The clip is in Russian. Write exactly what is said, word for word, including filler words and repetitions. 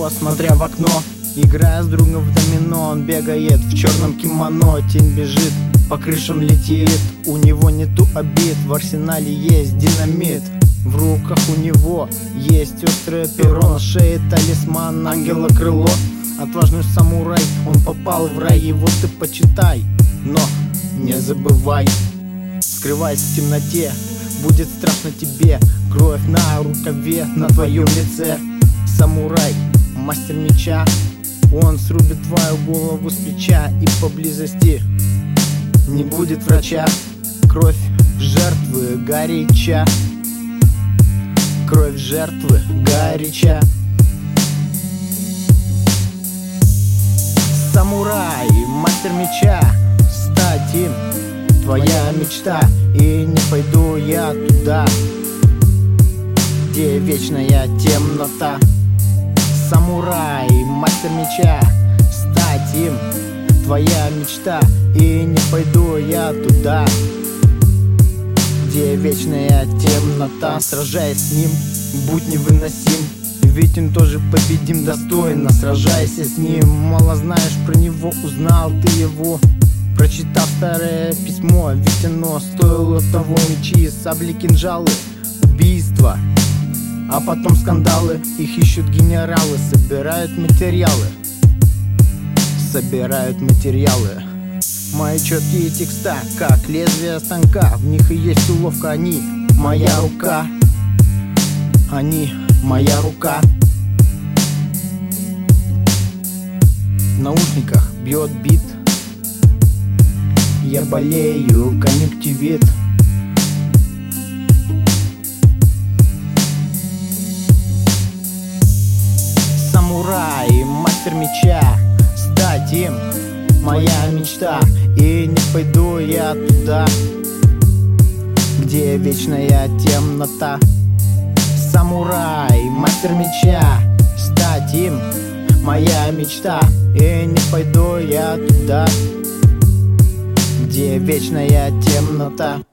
стула, смотря в окно. Играя с другом в домино, он бегает в черном кимоно. Тень бежит, по крышам летит, у него нету обид. В арсенале есть динамит, в руках у него есть острое перо. На шее талисман, ангела крыло. Отважный самурай, он попал в рай, его ты почитай. Но не забывай, скрываясь в темноте, будет страшно тебе. Кровь на рукаве, на твоем лице. Самурай, мастер меча, он срубит твою голову с плеча. И поблизости не будет врача. Кровь жертвы горяча, кровь жертвы горяча. Самурай, мастер меча, стать им твоя мечта. И не пойду я туда, где вечная темнота. Самурай, мастер меча, стать им твоя мечта. И не пойду я туда, где вечная темнота. Сражаясь с ним, будь невыносим, ведь он тоже победим достойно. Сражайся с ним, мало знаешь про него, узнал ты его, прочитав старое письмо. Ведь оно стоило того: мечи, сабли, кинжалы, убийства, а потом скандалы. Их ищут генералы, собирают материалы, собирают материалы. Мои четкие текста, как лезвие станка, в них и есть уловка. Они моя рука, они моя рука. В наушниках бьет бит, я болею, конъюнктивит. Самурай, мастер меча, стать им моя мечта. И не пойду я туда, где вечная темнота. Самурай, мастер меча, стать им моя мечта. И не пойду я туда, где вечная темнота.